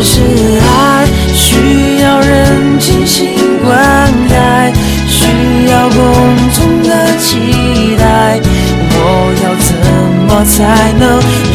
是爱，需要人精心关爱，需要公众的期待。我要怎么才能